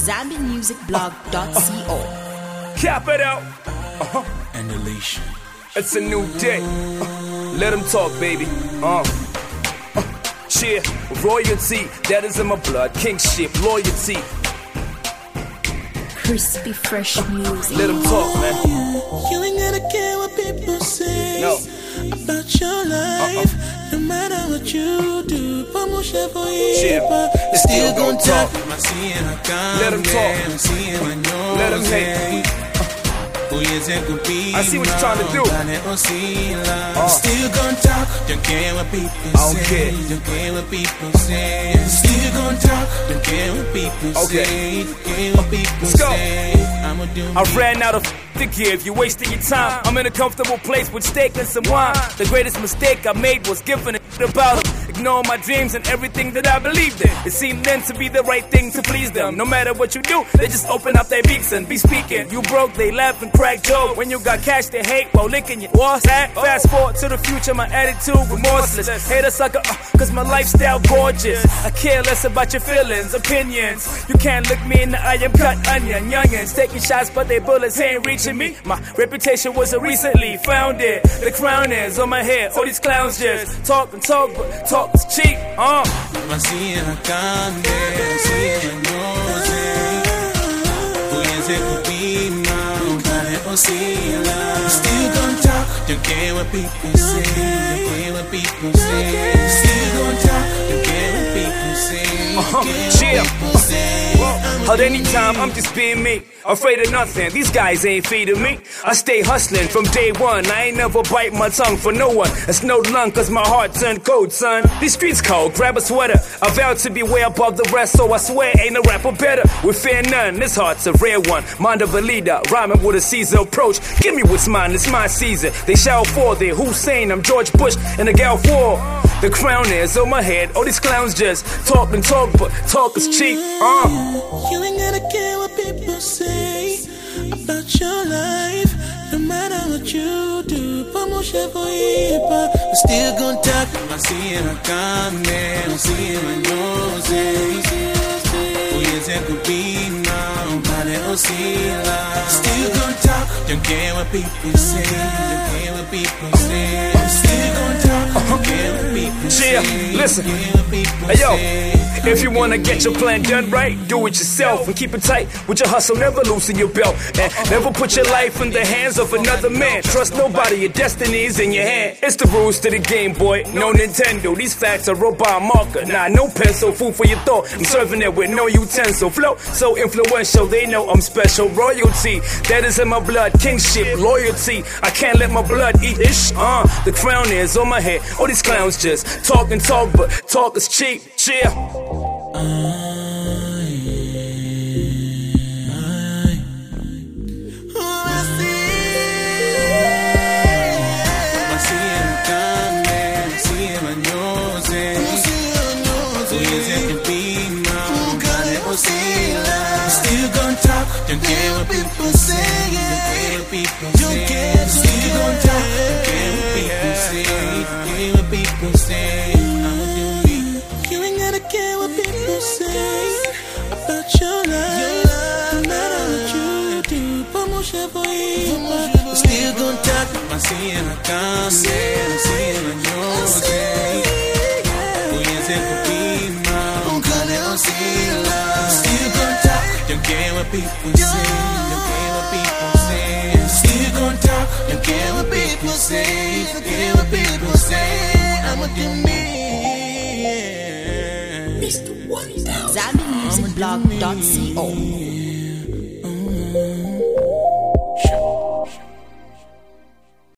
ZambianMusicBlog.co. Cap it out. And Alicia. It's a new day. Let them talk, baby. Cheer, royalty, that is in my blood. Kingship, loyalty. Crispy, fresh music. Let them talk, man. You ain't gotta care what people say about your life. No matter what you do, vamos a Cheer. They still gon' talk. Let them talk. Let them hate. I see what you're trying to do. Still gon' talk. Don't care what people say. I don't care. Don't care what people say. Still gon' talk. Don't care what people say. Don't care what people Let's go. say. I'ma do I ran out of to give. You're wasting your time. I'm in a comfortable place with steak and some wine. The greatest mistake I made was giving a about them. Ignoring my dreams and everything that I believed in. It seemed then to be the right thing to please them. No matter what you do, they just open up their beaks and be speaking. You broke, they laugh and crack joke. When you got cash, they hate while licking you. What's that? Fast forward to the future, my attitude remorseless. Hate a sucker, cause my lifestyle gorgeous. I care less about your feelings, opinions. You can't look me in the eye, I'm cut onion. Youngins taking shots, but they bullets ain't reaching me. My reputation wasn't recently founded. The crown is on my head. All these clowns just talk and talk, but talk is cheap. Still gon' talk, don't care what people say. Don't care what people say. Still gon' talk, don't care what people say. Chill. At any time, I'm just being me. Afraid of nothing, these guys ain't feeding me. I stay hustling from day one. I ain't never bite my tongue for no one. It's no lung, cause my heart turned cold, son. These streets cold, grab a sweater. I vow to be way above the rest, so I swear ain't a rapper better. With fear none, this heart's a rare one. Mind of a leader, rhyming with a Caesar approach. Give me what's mine, it's my season. They shout for their Hussein, I'm George Bush in the Gulf War. The crown is on my head, all these clowns just talk and talk, but talk is cheap. You ain't gotta care what people say about your life. No matter what you do, vamos a voipa. I'm still gon' talk. I see it, I come there. I see it, I know it. Puede could be now, vale oscila. Still gon' talk. Don't care what people say. Don't care what people say. Still gon' talk. Don't care what people say. Listen. Hey yo. If you wanna get your plan done right, do it yourself and keep it tight with your hustle. Never loosen your belt and never put your life in the hands of another man. Trust nobody, your destiny is in your hand. It's the rules to the game, boy. No Nintendo. These facts are wrote by a marker. Nah, no pencil, food for your thought. I'm serving it with no utensil. Flow so influential, they know I'm special. Royalty, that is in my blood. Kingship, loyalty. I can't let my blood eat ish. The crown is on my head. All these clowns just talk and talk, but talk is cheap. Cheer. Still gon' talk, don't care what people say. Don't care what people say. Still gon' talk, don't care what people say. Don't care what people say. I'ma do me. You ain't gotta care what people say about your life. No matter what you do, vamos a voipa. Still gon' talk, I see it, I come there. I see it, I know it. Puede could be now, vale oscila. Still gon' talk, don't care what people say. Don't care what people say. Still gon' talk, don't care what people say. Don't care what people say. I'ma do me. Mr. 1000. ZambianMusicBlog.co. Sure.